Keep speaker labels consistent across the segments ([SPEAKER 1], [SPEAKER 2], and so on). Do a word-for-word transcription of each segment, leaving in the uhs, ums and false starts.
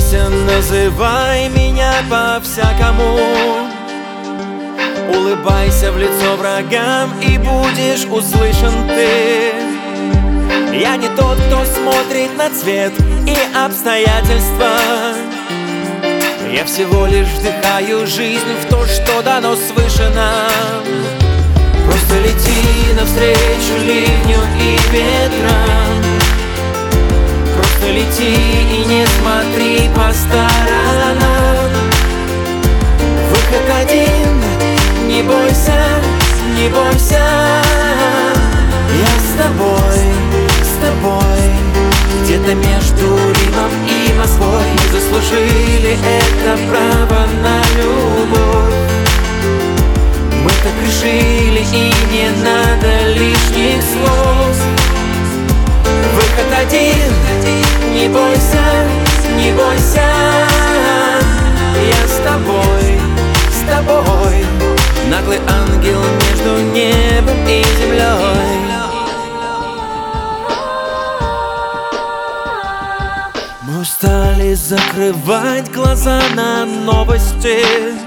[SPEAKER 1] бойся, называй меня по-всякому. Улыбайся в лицо врагам, и будешь услышан ты. Я не тот, кто смотрит на цвет и обстоятельства. Я всего лишь вдыхаю жизнь в то, что дано свыше нам. Просто лети навстречу ливню и ветрам. Просто лети и не смотри по сторонам. Выход один, не бойся, не бойся. Я с тобой, с тобой. Где-то между Римом и Москвой мы заслужили это право на любовь. Мы так решили, и не надо лишних слов. Выход один, не бойся, не бойся. Я с тобой, с тобой. Наглый ангел между небом и землей. Мы устали закрывать глаза на новости,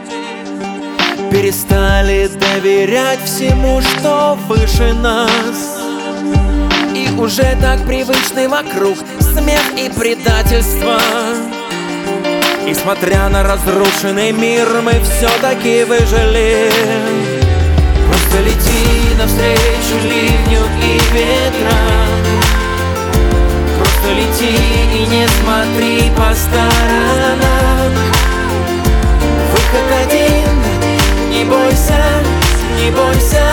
[SPEAKER 1] перестали доверять всему, что выше нас. И уже так привычны вокруг смех и предательство. И смотря на разрушенный мир, мы все-таки выжили. Просто лети навстречу ливню и ветрам. Просто лети и не смотри по сторонам. Выход один, не бойся, не бойся.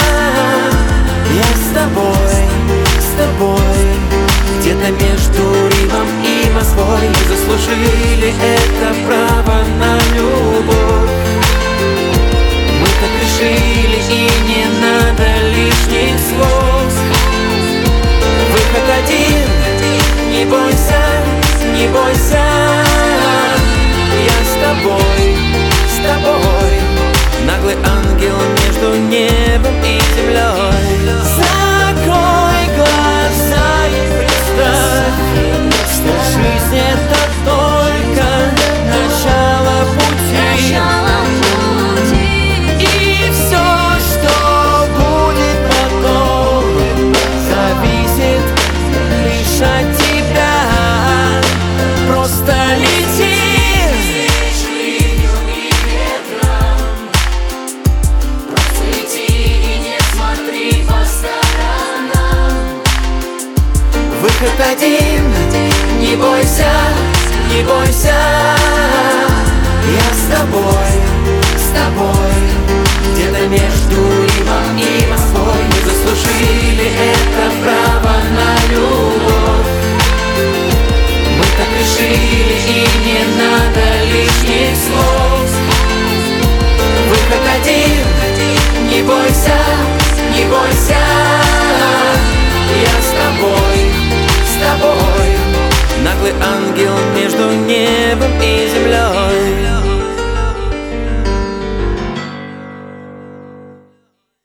[SPEAKER 1] Я с тобой, с тобой. Где-то между Римом и Москвой мы заслужили это право.